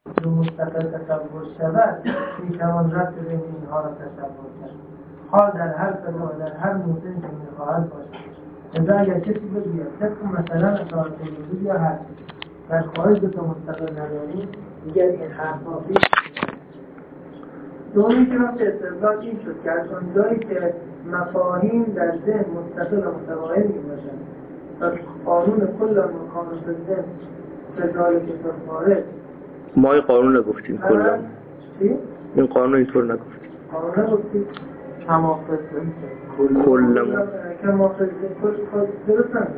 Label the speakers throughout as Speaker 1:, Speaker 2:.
Speaker 1: رو مستقل تصور شود میتوان ربط بین اینها را تصور کرد، حال در هر فضا در هر موطن که میخواهد باشد. لذا اگر کسی بگوید طبق مثلا اصالت وجود یا هر در خارج دو تا مستقل نداریم، دیگر این حرف پیش. دومی که وقت استدلال این شد که از اونجایی که مفاهیم در ذهن مستقل و متواعد میباشند و قانون کل قانون ذهن فضای که خارج.
Speaker 2: ما این قانون نگفتیم کلا.
Speaker 1: چی؟
Speaker 2: این قانون اینطور نگفتیم.
Speaker 1: قانون نگفتیم؟ کمافزه کل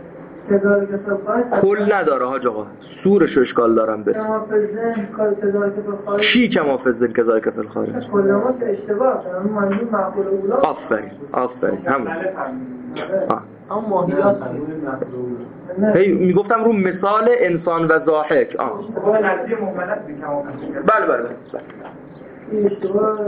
Speaker 2: کل نداره حاج آقا، سورش اشکال دارم بس. چی کمافزه کذالک فی الخارج؟
Speaker 1: کلمات اشتباه شدن، منظور معقول اولا.
Speaker 2: آفرین همون.
Speaker 3: اما ماهیات
Speaker 2: هی میگفتم رو مثال انسان و ضاحک.
Speaker 4: اشتباه لفظی مهملت
Speaker 2: بله.
Speaker 1: این اشتباه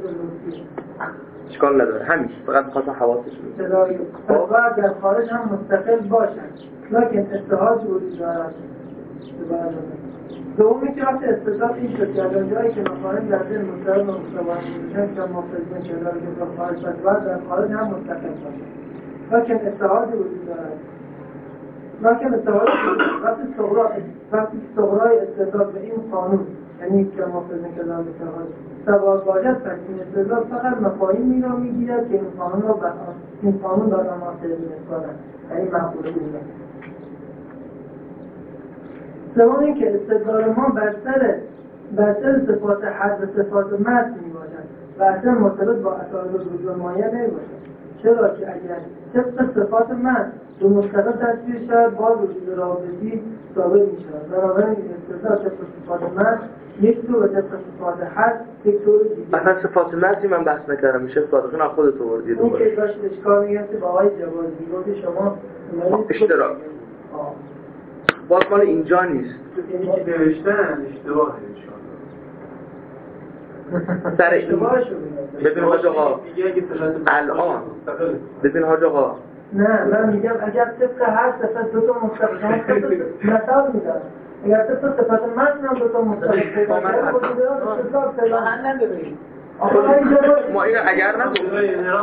Speaker 2: اشکال نداره، همین فقط می‌خواستم حواسش
Speaker 1: رو باید در خارج هم مستقل باشند، لکن اتحاد وجود دارد. دومی که وقت استدلال این شد که از جایی که مفاهیم در ذهن مستقل و متواعد میشن که مفاهیم که در خارج باید در خارج هم مستقل باشند، لکن اتحاد وجود دارد. لکن اتحاد وقتی صغرای استدلال به این قانون، یعنی که مفاهیم که در اتحاد سواد باشد، پس این استدلال فقط مفاهیمی را میگیرد که این قانون را عناصر می‌کنند، یعنی معقول بوده. سوم این که استدلال ما بر سر صفات حد و صفات متن میباشد و اصلا مرتبط با اصالت وجود مایه نمیباشد. چرا که اگر طبق صفات متن دو مستقل تصویر شد، باز وجود رابطی ثابت میشود. بنابراین این استدلال طبق صفات متن یک طور و طبق صفات حد یک طور دیگه.
Speaker 2: اصلا صفات متن من بحث نکردم، میشه صادقین از خودت آوردید.
Speaker 1: اون که داشت اشکال میگه با آقای جوازی گفت شما
Speaker 2: اشتراک باز مال اینجا نیست.
Speaker 4: اینی که نوشتن اشتباهه
Speaker 2: سر این ببین حاج آقا الان ببین حاج آقا
Speaker 1: نه من میگم اگر طبق هر صفت دو تا مستقل مثال میدم، اگر طبق صفت متن هم دو تا مستقل پیدا کنه وجود نداره.
Speaker 2: ما اینو اگر نگفتیم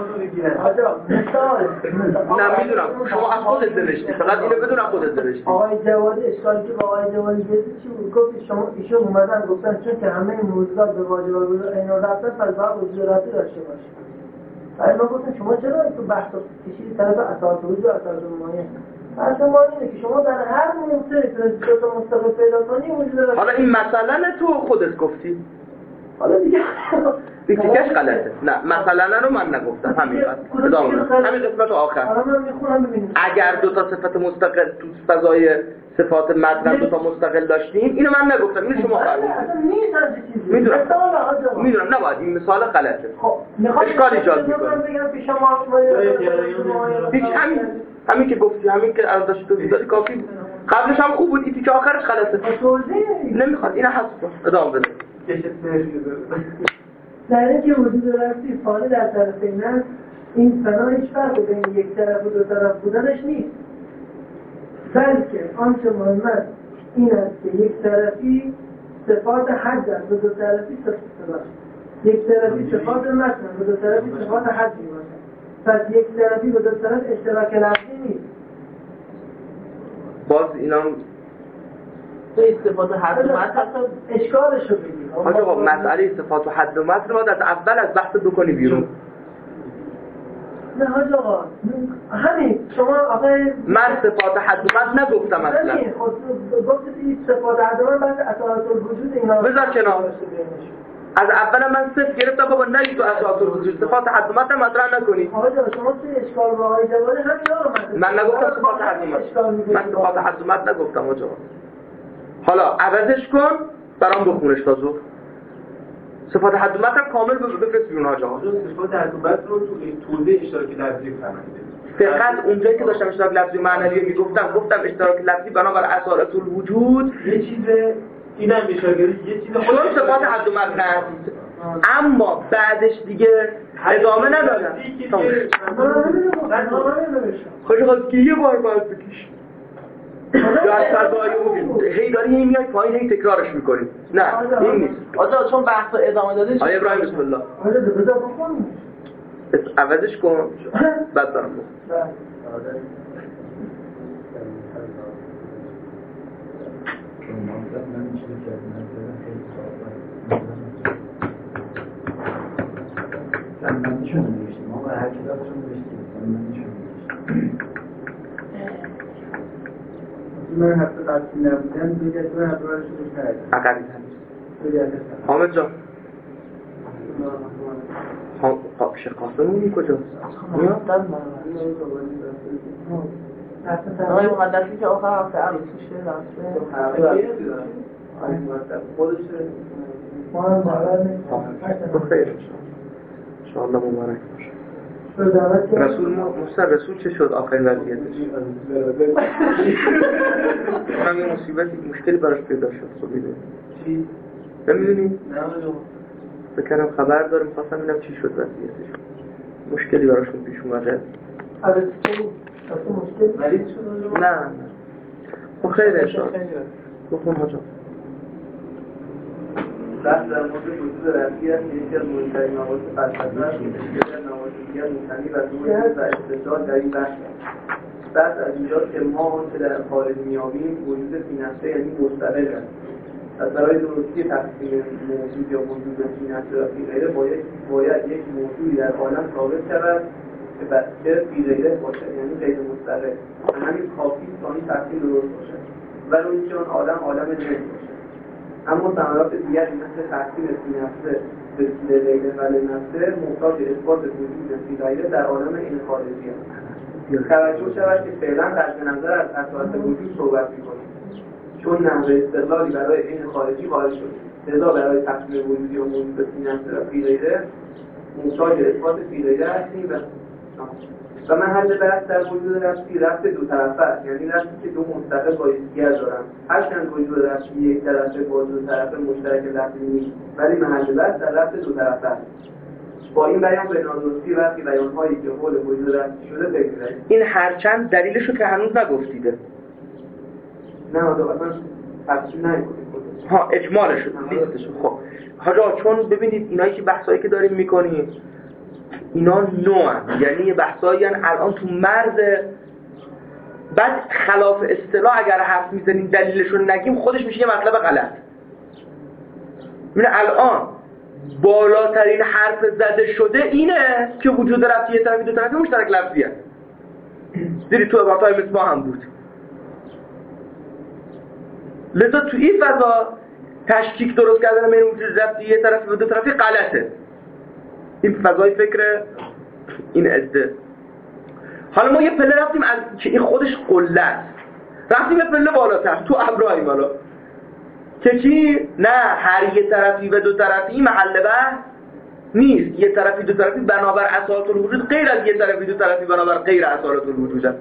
Speaker 2: نه میدونم شما از خودت نوشتی، فقط اینو بدون خودت نوشتی.
Speaker 1: آقای جوادی اشکالی که با آقای جوادی گفت چی بود؟ گفت شما ایشون اومدن گفتن چون که همه موجودات به واجب این رفتن پس باید وجود رفتی داشته باشه. بعد ما گفتیم شما چرا تو بحث کشیدی طرف اساس وجود و اساس مایه؟ اصلا ما اینه که شما در هر موضوعی دو تا مستقل پیدا کنی وجود رفتی.
Speaker 2: حالا این مثلا تو خودت گفتی.
Speaker 1: حالا دیگه
Speaker 2: دیگهش غلطه. نه مثلا رو من نگفتم، همین همین قسمت آخر. اگر دو تا صفت مستقل تو فضای صفات متن دو تا مستقل داشتیم، اینو من نگفتم، اینو شما فرمودید. میدونم نباید این مثال غلطه. اشکال ایجاد میکنه. هیچ همین که گفتی، همین که از داشت تو دادی کافی بود. قبلش هم خوب بود، این که آخرش غلطه. نمیخواد اینو حذف کن. ادامه بده.
Speaker 1: در اینکه وجود رفتی فانی در طرفین است، این فنا هیچ فرق بین یک طرف و دو طرف بودنش نیست، بلکه آنچه مهم است این است که یک طرفی صفات حد است و دو طرفی صفات، یک طرفی صفات متن و دو طرفی صفات حد میباشد. پس یک طرفی و دو طرف اشتراک لفظی نیست.
Speaker 2: باز اینا
Speaker 3: صفات حد و متن
Speaker 1: اشکالشو بگیم.
Speaker 2: حاجه آقا مسئله صفات و حد و متن رو از اول از بحث بکنی بیرون.
Speaker 1: نه حاجه آقا همین شما آقای
Speaker 2: من صفات حد و متن نگفتم اصلا.
Speaker 1: گفتید این صفات حد و متن بعد اساس الوجود اینا
Speaker 2: بذار کنار. از اول من صفر گرفتم بابا نگی تو اساس الوجود صفات حد و متن مطرح نکنی.
Speaker 1: حاجه شما توی اشکال با آقای جوادی همینا رو
Speaker 2: من نگفتم صفات حد و متن. من صفات حد و متن نگفتم حاجه آقا. حالا عوضش کن برام بخونش تا ظهر. صفات حد و متن کامل بفرست بیرون حاج آقا.
Speaker 4: صفات حد و متن رو تو توضیح اشتراک لفظی فهمیده.
Speaker 2: فقط اونجایی که داشتم اشتراک لفظی و معنوی گفتم اشتراک لفظی بنابر اصالت الوجود
Speaker 4: یه چیز اینم اشاره یه چیز
Speaker 2: چون صفات حد و متن است، اما بعدش دیگه ادامه ندادم.
Speaker 4: حاج
Speaker 2: خواست که یه بار باید بکش. در فضای وجود هی داری این میای پایین هی تکرارش میکنی. نه این نیست.
Speaker 3: آجا چون بحث ادامه داده
Speaker 2: آیا ابراهیم بسم الله
Speaker 1: آره بذار بخونیم
Speaker 2: عوضش کن بعد دارم بخون.
Speaker 1: من حتی قصدی نبودم دیگه تو ابراهش رو کردم
Speaker 2: عقبی حامد جان شیخ قاسمونی کجا؟
Speaker 3: آقای مقدسی که آخر هفته عروس میشه رفته
Speaker 1: خودش ما هم
Speaker 2: بخیر انشاءالله مبارک باشه. رسول چه شد آخرین وضعیتش؟ همین مصیبتی مشکلی براش پیدا شد. خوبیده چی؟ نمیدونی؟ فکرم خبر دارم خواستم ببینم چی شد وضعیتش. مشکلی براشون پیش اومده.
Speaker 1: مریض شد؟
Speaker 2: نه خب خیره انشاءالله. بخون حاجا.
Speaker 5: بحث در مورد وجود رفعی است یکی از مهمترین مباحث فلسفه است که بسیاری از مباحث مبتنی بر ظهور و استدلال در این بحث است. بحث از اینجاست که ما آنچه در خارج می‌یابیم وجود فی نفسه یعنی مستقل است. از برای درستی تقسیم موجود یا وجود فی نفسه و فی غیره باید یک موجودی در عالم ثابت شود که فی غیره باشد یعنی غیر مستقل. همین کافی است تا این تقسیم درست باشد. ولی اینکه آن عالم جنس باشد. اما ثمرات دیگری مثل تقسیم فی نفسه به فی غیره و لنفسه محتاج اثبات وجود فی غیره در عالم این خارجی است. توجه شود که فعلا در نظر از اساس وجود صحبت می‌کنیم چون نحوه استقلالی برای این خارجی قائل شد. لذا برای تقسیم وجودی و موجود فی نفسه و فی غیره محتاج اثبات فی غیره هستیم و محل بحث در وجود رفتی رفت دو طرفه است، یعنی رفتی که دو مستقل با یکدیگر دارند. هرچند وجود رفتی یک طرفه با دو طرفه مشترک لفظی نیست، ولی محل بحث در رفت دو طرفه است. با این بیان به نادرستی وقتی بیان‌هایی که حول وجود رفتی شده فکر کنید.
Speaker 2: این هرچند دلیلشو که هنوز نگفتیده.
Speaker 5: نه من تفصیل نمی‌کنم.
Speaker 2: ها اجمالشو لیستشو. خب حالا چون ببینید اینایی که بحثایی که داریم می‌کنیم اینا نوعن، یعنی بحثایی الان تو مرز، بعد خلاف اصطلاح اگر حرف میزنیم دلیلشو نگیم خودش میشه یه مطلب غلط. ببین الان بالاترین حرف زده شده اینه که وجود رفتی یه طرفی دو طرفی مشترک لفظیه. دیدی تو عبارت‌های مصباح هم بود. لذا تو این فضا تشکیک درست کردن بین وجود رفتی یه طرفی و دو طرفی غلطه. این فضای فکر این عده. حالا ما یه پله رفتیم از که این خودش قله است، رفتیم یه پله بالاتر تو ابراهیم حالا که چی؟ نه هر یه طرفی و دو طرفی محل بحث نیست. یه طرفی دو طرفی بنابر اصالت الوجود غیر از یه طرفی دو طرفی بنابر غیر اصالت الوجود است.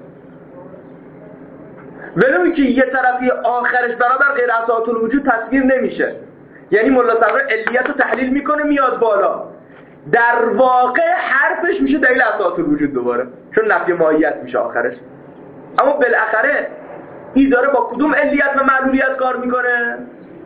Speaker 2: ولو که یه طرفی آخرش برابر غیر اصالت الوجود تصویر نمیشه، یعنی ملا صبر علیت رو تحلیل میکنه میاد بالا، در واقع حرفش میشه دلیل اساس الوجود دوباره، چون نفی ماهیت میشه آخرش. اما بالاخره این داره با کدوم علیت و معلولیت کار میکنه؟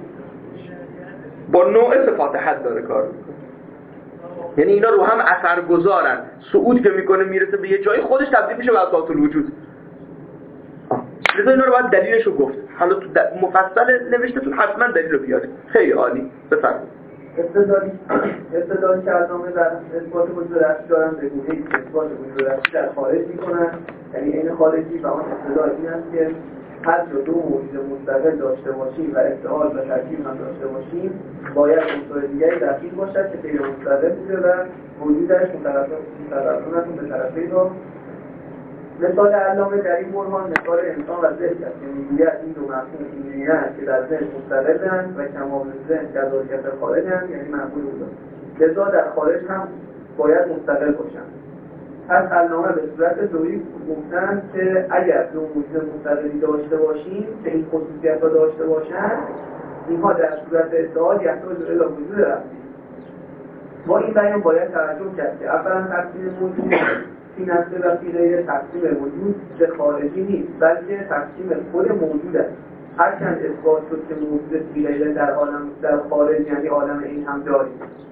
Speaker 2: با نوع صفات حد داره کار میکنه. یعنی اینا رو هم اثر گذارن. صعود که میکنه میرسه به یه جایی خودش تبدیل میشه به اساس الوجود. لذا اینا رو باید دلیلش رو گفت. حالا تو مفصل نوشتتون حتما دلیل رو بیارید. خیلی عالی. بفرمایید.
Speaker 5: استدلالی که علامه در اثبات وجود رفتی دارن به گونه‌ای که اثبات وجود رفتی در خارج میکنن، یعنی این خارجی و آن استدلال این است که هر جا دو موجود مستقل داشته باشیم و اتحاد و ترکیب هم داشته باشیم باید عنصر دیگری دخیل باشد که غیر مستقل بوده و وجودش متضمن به طرفین را. مثال علامه در این برهان مثال انسان و ذهن است که میگوید این دو مفهوم اینجوری‌اند که در ذهن مستقل‌اند و کمال ذهن کذالک در خارج‌اند، یعنی معقول بوده. لذا در خارج هم باید مستقل باشند. پس علامه به صورت دویی گفتند که اگر دو موجود مستقلی داشته باشیم که این خصوصیت را داشته باشند، اینها در صورت اتحاد یحتاج الی وجود رفتی. با این بیان باید توجه کرد که اولا تقسیم موجود فی نفسه و فی غیره تقسیم وجود به خارجی نیست، بلکه تقسیم خود موجود است. هرچند اثبات شد که موجود فی غیره در خارج یعنی عالم این هم داریم.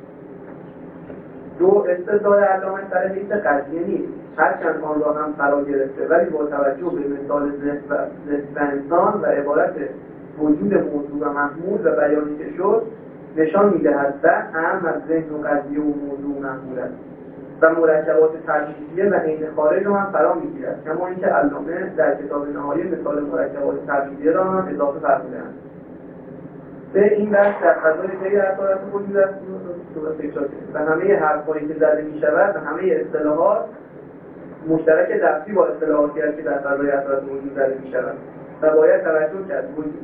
Speaker 5: دو، استدلال علامه سر حیث قضیه نیست، هرچند آن را هم فرا گرفته، ولی با توجه به مثال ذهن و انسان و عبارت وجود موضوع و محمول و بیانی که شد نشان می‌دهد اهم از ذهن و قضیه و موضوع و محمول است و مرکبات ترکیبیه و عین خارج را هم فرا می‌گیرد، کما اینکه علامه در کتاب نهایه مثال مرکبات ترکیبیه را هم اضافه فرموده‌اند. به این بحث در فضای غیر اثرات وجود است و همه حرف‌هایی که زده می‌شود و همه اصطلاحات مشترک لفظی با اصطلاحاتی است که در فضای اثرات وجود زده می‌شود و باید توجه کرد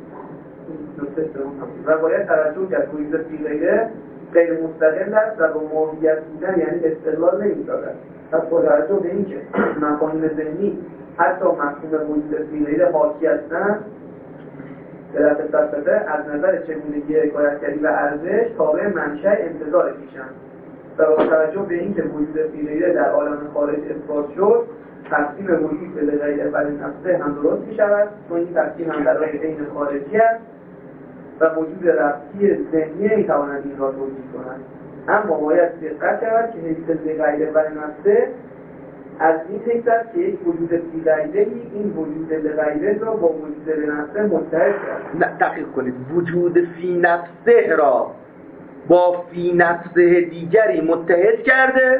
Speaker 5: وجود فی غیره غیر مستقل است و با ماهیت بودن یعنی استقلال نمی‌دارد. پس با توجه به اینکه مفاهیم ذهنی حتی مفهوم وجود فی غیره حاکی هستند به دست فلسفه از نظر چگونگی حکایتگری و ارزش تابع منشأ انتظار پیشند و با توجه به اینکه وجود فی غیره در عالم خارج اثبات شد تقسیم وجود به غیره و نفسه هم درست می‌شود، چون این تقسیم هم برای عین خارجی است و وجود ربطی ذهنی می‌تواند این را توجیه کند. اما باید دقت شود که حیث غیره و نفسه از این حیث است که یک وجود فی غیره این وجود غیره را با وجود نفسه متحد کرد.
Speaker 2: نه دقیق کنید، وجود فی نفسه را با فی نفسه دیگری متحد کرده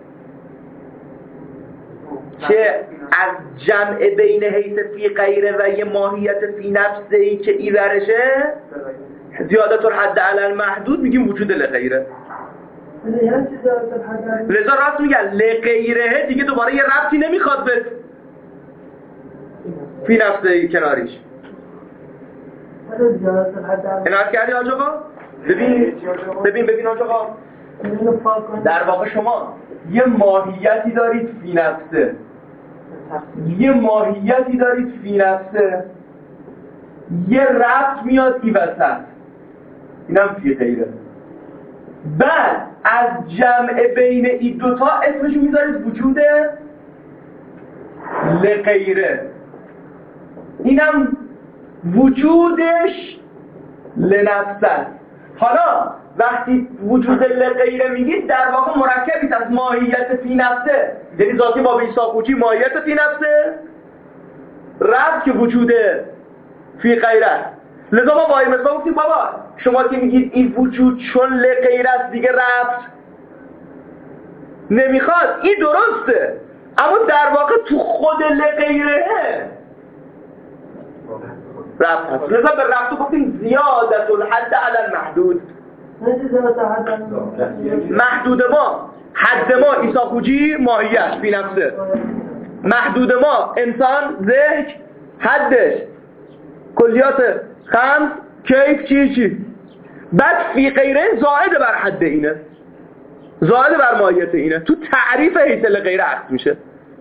Speaker 2: که از جمع بین حیث فی غیره و یه ماهیت فی نفسه‌ای که ایورشه زیادت الحد علی المحدود میگیم وجود لغیره. لذا راست میگن لغیره دیگه دوباره یه ربطی نمیخواد به فی نفسه‌ای کناریش. عنایت کردی حاج آقا؟ ببین حاج آقا، در واقع شما یه ماهیتی دارید فی نفسه، یه ربط میاد ای وسط، اینم فی غیره. بعد از جمع بین این دوتا اسمشو میذارید وجود لغیره، اینم وجودش لنفسه. حالا وقتی وجود لغیره میگید در واقع مرکبی از ماهیت فی نفسه، یعنی ذاتی باب ایساقوچی ماهیت فی نفسه، ربط که وجود فی غیره. لذا ما با این مثلا گفتیم بابا شما که میگید این وجود چون لغیره است دیگه ربط نمیخواد، این درسته، اما در واقع تو خود لغیره ربط هست. لذا به ربط گفتیم زیادت الحد علی المحدود. محدود ما، حد ما ایساقوچی ماهیت فی نفسه، محدود ما انسان ذهن حدش کلیات خمس کیف چی بعد فی غیره زائد بر حد اینه، زائد بر ماهیت اینه، تو تعریف حیث لغیره عکس میشه.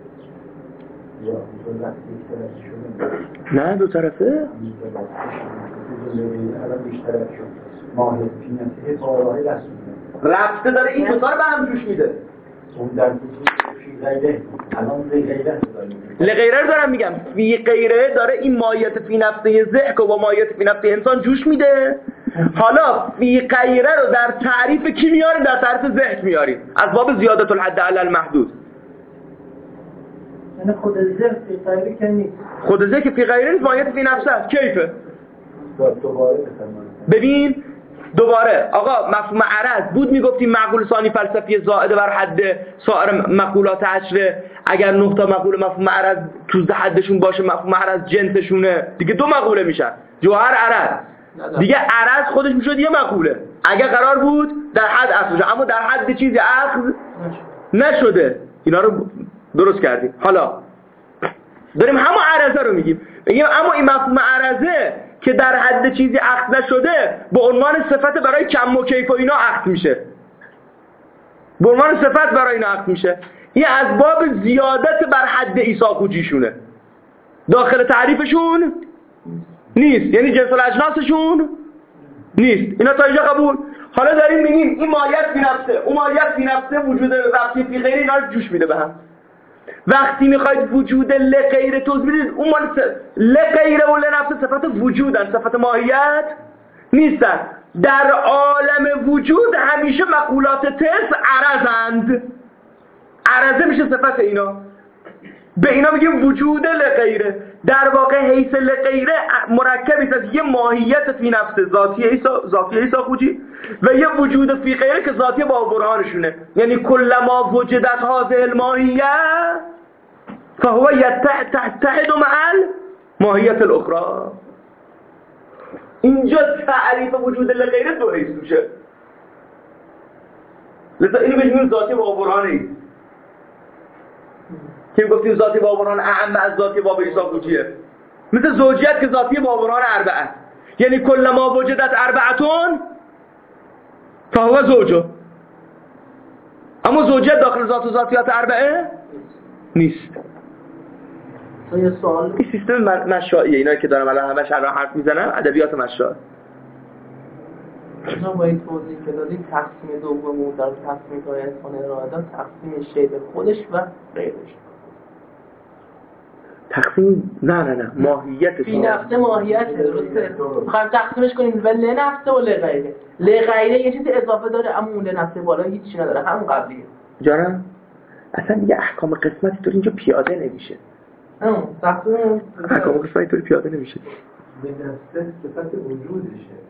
Speaker 2: نه دو طرفه ربطه داره، این دوتا رو به هم جوش میده. لغیره رو دارم میگم، فی غیره داره این ماهیت فی نفسه ذهن و با ماهیت فی نفسه انسان جوش میده. حالا فی غیره رو در تعریف کی میاریم؟ در تعریف ذهن میاریم از باب زیادت الحد علی المحدود.
Speaker 1: یعنی خود ذهن فی غیره که نیست،
Speaker 2: خود ذهن که فی غیره نیست، ماهیت فی نفسه است. کیفه؟ ببین دوباره آقا مفهوم عرض بود، میگفتیم معقول ثانی فلسفی زائد بر حد سایر مقولات عشره. اگر 9 تا مقوله مفهوم عرض تو حدشون باشه، مفهوم عرض جنسشونه دیگه 2 مقوله میشن، جوهر عرض دیگه. عرض خودش میشد یه مقوله اگر قرار بود در حد اخذ بشه، اما در حد چیزی اخذ نشده. اینا رو درست کردیم. حالا داریم همون عرضه رو میگیم اما این مفهوم عرضه که در حد چیزی اخذ نشده به عنوان صفت برای کم و کیف و اینا اخذ میشه، به عنوان صفت برای اینا اخذ میشه. این از باب زیادت بر حد ایساقوچیشونه، داخل تعریفشون نیست، یعنی جنس الاجناسشون نیست. اینا تا اینجا قبول. حالا داریم میگیم این ماهیت فی نفسه، اون ماهیت فی نفسه، وجود ربطی فی غیره، اینا رو جوش میده به هم. وقتی میخواید وجود لغیر توضیح بدید، اون مال لغیر و لنفس صفت وجودن، صفت ماهیت نیستن. در عالم وجود همیشه مقولات تس عرضند، عرضه میشه صفت اینا، به اینا میگیم وجود لغیره. در واقع حیث لغیره مرکبی از یه ماهیت فی نفس ذاتیه ایساخوجی و یه وجود فی غیره که ذاتیه با برهانشونه. یعنی کلما وجدت هذه الماهیه فهو یتحد مع الماهیت الاخرى. اینجا تعریف وجود لغیره دو حیث میشه، لذا اینو بهش ذاتی با برهانه. که گفتیم ذاتی با برهان اعم از ذاتی با ایساخوجیه، مثل زوجیت که ذاتی با برهان اربعه، یعنی کلما وجدت اربعتون فهو زوجه، اما زوجیت داخل ذات و ذاتیات اربعه نیست.
Speaker 3: یه سوال،
Speaker 2: این سیستم مشائیه، اینایی که دارم الان همش الان حرف میزنم ادبیات مشاء.
Speaker 3: اینا با این توضیح که دادید تقسیم دوم در تصمیمی که انسان ارائه داد، تقسیم شی به خودش و غیرش.
Speaker 2: تقسیم نه ماهیت
Speaker 3: فی نفس ماهیت درسته، میخوایم تقسیمش کنیم به لنفس و لغیره. لغیره یه چیزی اضافه داره اما اون لنفس بالا هیچی نداره، همون قبلیه.
Speaker 2: جانم اصلا یه احکام قسمتی طور اینجا پیاده نمیشه.
Speaker 3: تقسیم
Speaker 2: احکام قسمتی طور پیاده نمیشه.
Speaker 4: به نفس صفت وجودشه،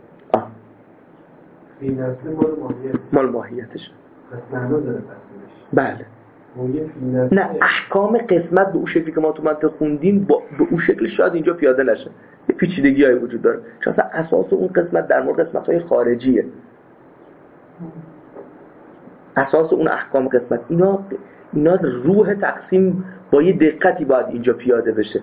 Speaker 4: فی نفس
Speaker 2: مال ماهیتش.
Speaker 4: پس معنا داره تقسیمش.
Speaker 2: بله.
Speaker 4: نه
Speaker 2: نه احکام قسمت به اون شکلی که ما تو منطق خوندیم به اون شکل شاید اینجا پیاده نشه، یه پیچیدگی‌های وجود داره، چون اصلا اساس اون قسمت در مورد قسمت‌های خارجیه. اساس اون احکام قسمت اینا روح تقسیم با یه دقتی باید اینجا پیاده بشه.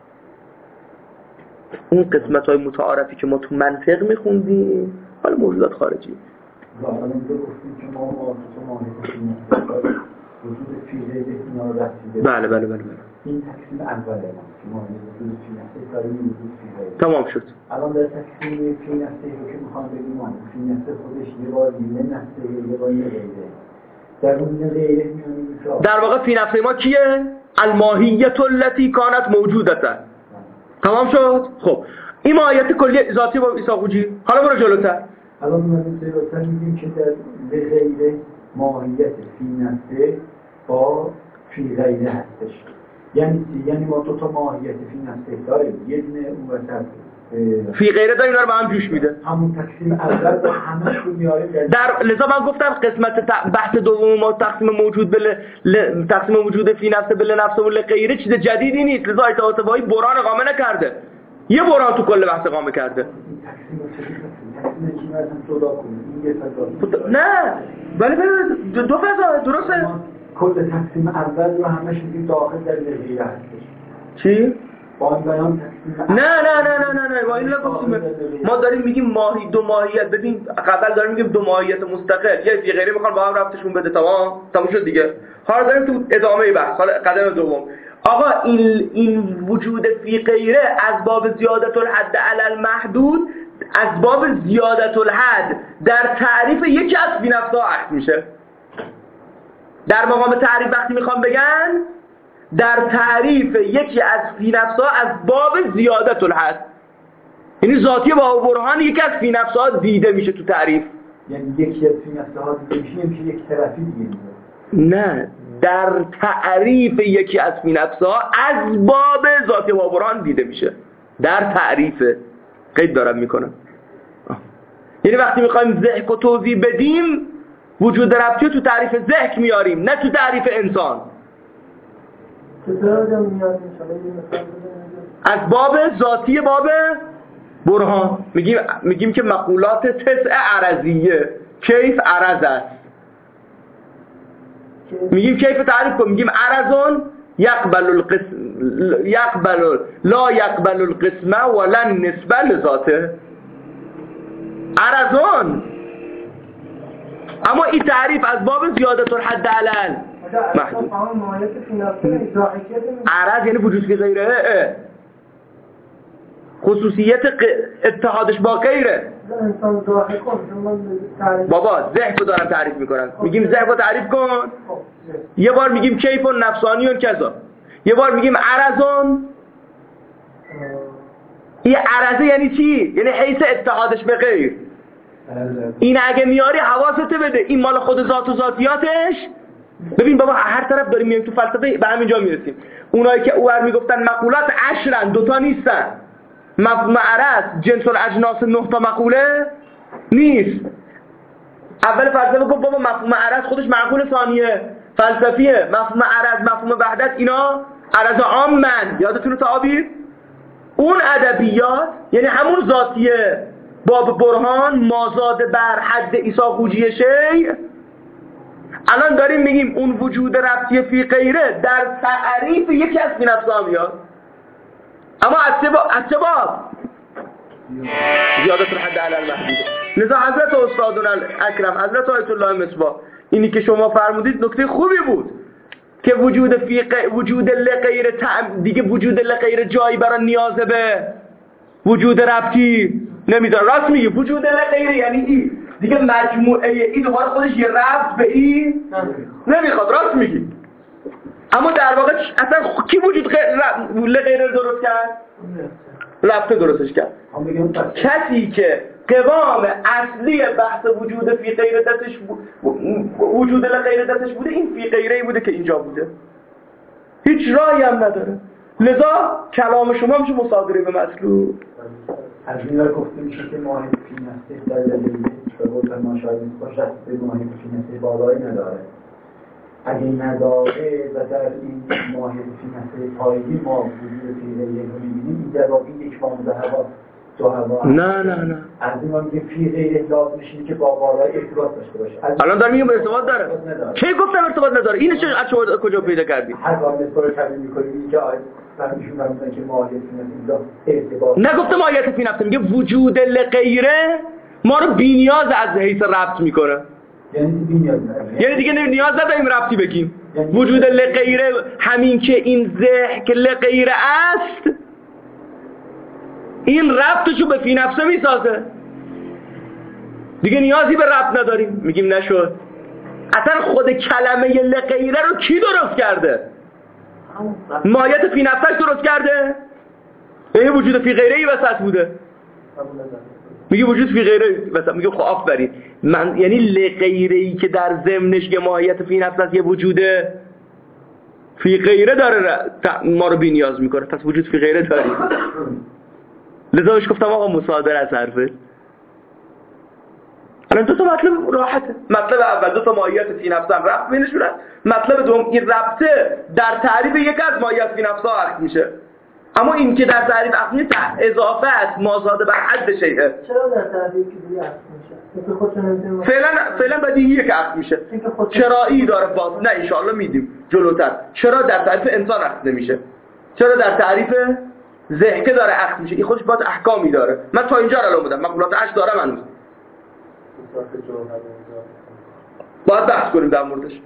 Speaker 2: اون قسمت‌های متعارفی که ما تو منطق می‌خوندیم حالا موجودات خارجی.
Speaker 6: الان گفتیم که ما تو ماهیت وجود فیزیک اینا رو رسیده.
Speaker 2: بله.
Speaker 6: این تقسیم اوله که ما وجود فیزیک داریم، وجود فیزیک
Speaker 2: تمام شد.
Speaker 6: الان در تقسیم فیزیک رو که میخوام بگیم فیزیک خودش یه بار دیگه نفسه، یه بار غیره. در اون غیره میونیم
Speaker 2: در واقع فی نفس ما کیه؟ الماهیت التي كانت موجودة. تمام شد؟ خب این ماهیت کلی ذاتی با ایساخوجی. حالا برو جلوتر.
Speaker 6: الان ما جلوتر میگیم که در غیره ماهیت فی نفسه با فی غیره هستش. یعنی ما دو تا ماهیت فی نفسه داریم، یه دونه اون وسط
Speaker 2: فی غیره داریم، اینا رو با هم جوش میده.
Speaker 6: همون تقسیم اول با همش رو میاریم.
Speaker 2: لذا من گفتم قسمت بحث دوم ما تقسیم موجود تقسیم وجود فی نفسه به نفس و غیره چیز جدیدی نیست. لذا آیت طباطبایی برهان اقامه نکرده، یه برهان تو کل بحث اقامه کرده.
Speaker 6: تقسیم جدا کنیم، این یه فضا.
Speaker 2: نه بله دو فضا درسته.
Speaker 6: کل تقسیم اول رو همش میگیم داخل در غیره هستش.
Speaker 2: چی؟
Speaker 6: با این بیان تقسیم
Speaker 2: نه با این نگفتیم. ما داریم میگیم دو ماهیت. ببین قبل داریم میگیم دو ماهیت مستقل، یه فی غیره میخوان با هم ربطشون بده. تمام شد دیگه. حالا داریم تو ادامه بحث، حالا قدم دوم. آقا این وجود فی غیره از باب زیادت الحد علی المحدود، از باب زیادت الحد در تعریف یکی از فی نفس‌ها عکس میشه. در مقام تعریف وقتی میخوام بگن در تعریف یکی از فی نفس‌ها از باب زیادت الحد، یعنی ذاتی با برهان یکی از فی نفس‌ها دیده میشه تو تعریف.
Speaker 6: یعنی یکی از فی نفس‌ها دیده میشه، یعنی یک طرفی دیگه میشه.
Speaker 2: نه در تعریف یکی از فی نفس‌ها از باب ذاتی با برهان دیده میشه. در تعریف قید دارم میکنم. یعنی وقتی میخوایم ضحک و توضیح بدیم وجود ربطی تو تعریف ضحک میاریم، نه تو تعریف انسان. از باب ذاتی باب برهان میگیم که مقولات تسع عرضیه. کیف عرض است. میگیم کیف تعریف کن، میگیم عرضون لا يقبل القسمه ولا النسبه لذاته. عرضون، اما این تعریف از باب زیادت الحد علل محدود.
Speaker 1: عرض
Speaker 2: یعنی وجود فی غیره. خصوصیت اتحادش با غیره.
Speaker 1: انسان ظاهر کن
Speaker 2: بابا ذهن رو دارم تعریف میکنم، میگیم ذهن رو تعریف کن، یه بار میگیم کیف و نفسانی و کذا، یه بار میگیم عرضون. این عرضه یعنی چی؟ یعنی حیث اتحادش به غیر. این اگه میاری حواست بده، این مال خود ذات و ذاتیاتش. ببین بابا هر طرف داریم میایم تو فلسفه به همینجا میرسیم. اونایی که اوور میگفتن مقولات 10 دوتا نیستن، مفهوم عرض جنس الاجناس 9 تا مقوله نیست. اول فلسفه گفت بابا مفهوم عرض خودش معقول ثانیه فلسفیه، مفهوم عرض مفهوم وحدت اینا عرض عامن. یادتونه تعابیر؟ اون ادبیات یعنی همون ذاتیه باب برهان مازاد بر حد ایساقوجی شیء. الان داریم میگیم اون وجود ربطی فی غیره در تعریف یکی از فی نفسها میاد، اما از چه باب؟ زیادت الحد علی المحدود. لذا حضرت استادنا الاکرم حضرت آیت الله مصباح اینی که شما فرمودید نکته خوبی بود که وجود لغیر دیگه وجود لغیر جایی برای نیاز به وجود ربطی نمیداره. راست میگی، وجود لغیر یعنی این دیگه مجموعه این دوباره خودش یه ربط به این نمیخواد. راست میگی، اما در واقع اصلا کی وجود لغیر رو درست کرد؟ ربط درستش کرد. کسی که قوام اصلی بحث وجود فی غیر دستش وجود لغیر دستش بوده، این فی غیره بوده که اینجا بوده، هیچ راهی هم نداره. لذا کلام شما میشه مصادره به مطلوب.
Speaker 6: از این ور گفته میشه که ماهیت فی نفسه دلیلی به قول ما شاید باشه به ماهیت فی نفسه بالایی نداره. اگه نداره و در این ماهیت فی نفسه پایگی ما وجود فی غیره رو میبینیم، این در واقع یک مانده هوا دو هوا
Speaker 2: نه
Speaker 6: از این ما میگه فی غیره لازم میشه که با بالای ارتباط داشته باشه.
Speaker 2: الان دارم میگم ارتباط داره. کی گفتم ارتباط نداره؟ اینو چه کجا پیدا کردی؟
Speaker 6: هر وقت مثال تعبیر می‌کنیم که ایشون فرمودن که ماهیت فی نفسه ارتباط
Speaker 2: نگفته ماهیت فی نفسه، میگه وجود لغیره ما رو بی‌نیاز از حیث ربط میکنه. یعنی دیگه نیاز نداریم ربطی بگیم. وجود لغیره همین که این ذهن که لغیره است این ربطشو به فی نفسه میسازه، دیگه نیازی به ربط نداریم. میگیم نشد. اصلا خود کلمه لغیره رو کی درست کرده؟ ماهیت فی نفسش درست کرده؟ این وجود فی غیره ای وسط بوده. میگه وجود فی غیره مثلا میگه خب آفرین، من یعنی لغیره ای که در ضمنش یه ماهیت فی نفس است، یه وجود فی غیره داره ما رو بی نیاز میکنه، پس وجود فی غیره داریم. لذا بهش گفتم آقا مصادره از حرفه. الان دو تا مطلب راحته. مطلب اول دو تا ماهیت فی نفس هم ربط بینشون هست. مطلب دوم این ربطه در تعریف یک از ماهیت فی نفس ها عقد میشه، اما این که در تعریف عقد میشه اضافه است مازاد بر حد شیء.
Speaker 1: چرا در تعریف که دیگه عقد میشه؟
Speaker 2: فعلا بدیهیه که عقد میشه. چرایی داره باز نه ان شاء الله میدیم جلوتر. چرا در تعریف انسان عقد نمیشه؟ چرا در تعریف ذهن که داره عقد میشه؟ این خودش باز احکامی داره. من تا اینجا الان بودم، مقولات 8 دارم هنوز. باید بحث کنیم در موردش.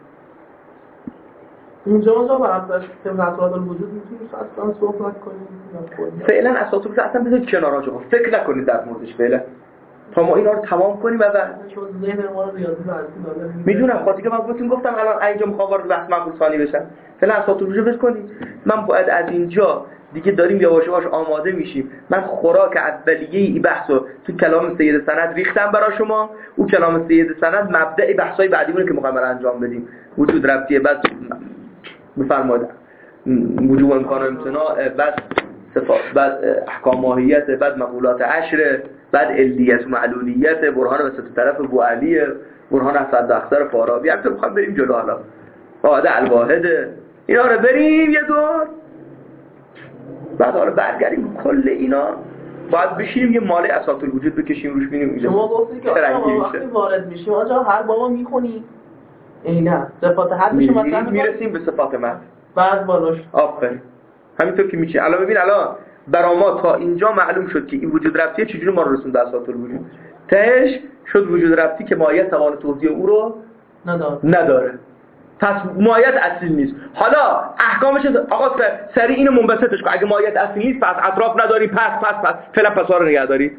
Speaker 3: اینجا برای اساسات الوجود میتونیم اصلا صحبت کنیم.
Speaker 2: فعلا اساسات الوجود اصلا بذارید کنار آقا، فکر نکنید در موردش فعلا تا ما اینا رو تمام کنیم و
Speaker 3: چون ذهن ما رو ریاضی بررسی داده.
Speaker 2: میدونم خاطی که من بهتون گفتم الان اینجا میخوام وارد بحث مقبول ثانی بشم. فعلا اساسات الوجود بس کنید. من باید از اینجا دیگه داریم یواش یواش آماده میشیم. من خوراک اولیه ای بحثو تو کلام سید سند ریختم برای شما. او کلام سید سند مبدأ بحثای بعدیمونه که میخوایم انجام بدیم. وجود ربطیه، بعد بفرمایید وجوب امکان و امتناع، بعد صفات، بعد احکام ماهیت، بعد مقولات 10، بعد علیت و معلولیت، برهان به ست طرف بوعلیه، برهان حسد اخضر فارابی. البته میخوام بریم جلو. حالا قاعده الواحد اینا رو بریم یه دور، بعد حالا برگردیم کل اینا باید بشینیم یه ماله اساس الوجود بکشیم روش ببینیم.
Speaker 3: شما گفتید که وقتی وارد میشیم آقا هر بابا میخونی اینا صفات حدش مثلا
Speaker 2: میرسیم به صفات متن
Speaker 3: بعد بالاش
Speaker 2: آفرین همینطور که میشه. الان ببین الان برای ما تا اینجا معلوم شد که این وجود ربطیه چجوری ما رو رسوند به اساس الوجود. تهش شد وجود ربطی که ماهیت توان توضیح او رو نداره. پس ماهیت اصیل نیست. حالا احکامش آقا سریع اینو منبسطش کن. اگه ماهیت اصیل نیست پس اطراف نداری، پس فعلا پس‌ها رو نگه دارید.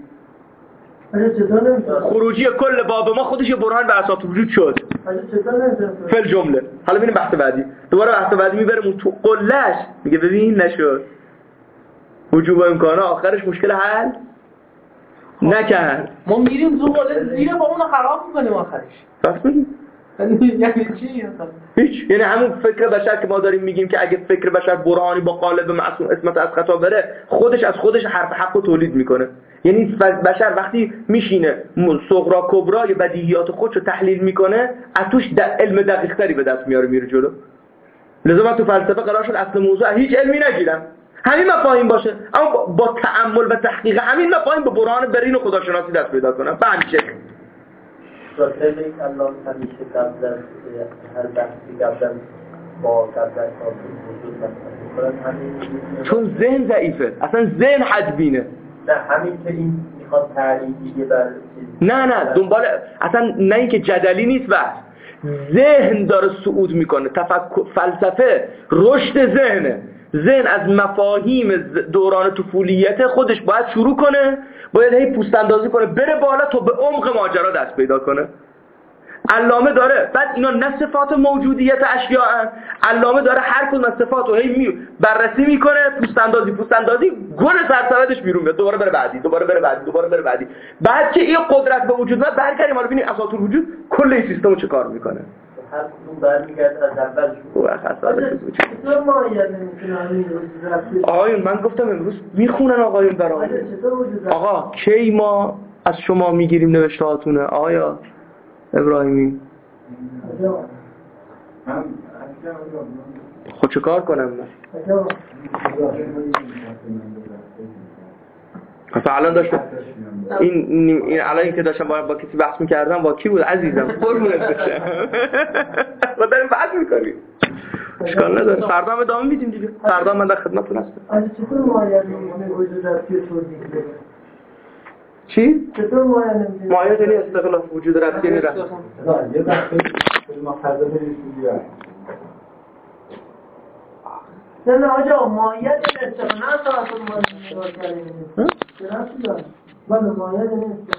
Speaker 2: خروجی کل باب ما خودش یه برهان به اساس وجود شد فل جمله. حالا ببینیم بحث بعدی. دوباره بحث بعدی میبریم تو قلهش میگه ببین نشد وجوب امکانه آخرش مشکل حل نکرد.
Speaker 3: ما میریم تو قله زیر با اون خراب میکنیم آخرش.
Speaker 2: راست میگی؟
Speaker 3: یعنی چی؟
Speaker 2: هیچ. یعنی همون فکر بشر که ما داریم میگیم که اگه فکر بشر برهانی با قالب معصوم اسمت از خطا بره خودش از خودش حرف حق رو تولید میکنه. یعنی بشر وقتی میشینه صغرا کبرا یا بدیهیات خودشو تحلیل میکنه از توش علم دقیق تری به دست میاره جلو. لذا من تو فلسفه قرار شد اصل موضوع هیچ علمی نگیرم، همین مفاهیم باشه، اما با تأمل و تحقیق همین مفاهیم با برهان برین و خداشناسی دست پیدا کنم. به همین شکل
Speaker 5: خاطر یک الله همیشه قبل از هر بحثی قبل از با قبل از وجود مثلا
Speaker 2: چون ذهن ضعیفه، اصلا ذهن حدبینه.
Speaker 5: نه همین که این میخواد تعریفی بر
Speaker 2: نه دنبال اصلا نه اینکه جدلی نیست، بس ذهن داره صعود میکنه. تفکر فلسفه رشد ذهنه. ذهن از مفاهیم دوران طفولیت خودش باید شروع کنه، باید هی پوست اندازی کنه بره بالا تا به عمق ماجرا دست پیدا کنه. علامه داره بعد اینا نه صفات موجودیت اشیاء هستند، علامه داره هر کدوم از صفات رو هی بررسی میکنه، پوست اندازی گل سرسردش بیرون میاد، دوباره بره بعدی. بعد که این قدرت به وجود میاد برگردیم حالا ببینیم اساطیر وجود کل این سیستمو چه کار میکنه.
Speaker 5: هر کدوم برمیگرده از اول
Speaker 1: چطور ماهیت نمیتونه همین وجود
Speaker 2: آقایون من گفتم امروز میخونن آقایون برام. آقا کی ما از شما میگیریم نوشته هاتونه آقایا ابراهیمی؟ خود چه کار کنم من؟ الان داشتم این الان که داشتم با کسی بحث میکردم با کی بود عزیزم؟ قربونت بشم. ما داریم بحث میکنیم. اشکال نداره. فردا هم ادامه میدیم دیگه. فردا من در خدمتتون هستم.
Speaker 1: چطور ماهیت نمیتونه وجود ربطی توضیح بده؟
Speaker 2: چی؟
Speaker 1: چطور ماهیت نمیتونه؟
Speaker 2: ماهیت یعنی استقلال وجود ربطی یعنی ربط.
Speaker 6: یه دفعه ما فردا بریم
Speaker 1: نه آجا ماهیت استقلال نه تا اصلا ما نگاه کردیم. چرا اصلا؟ ولی ماهیت نیست.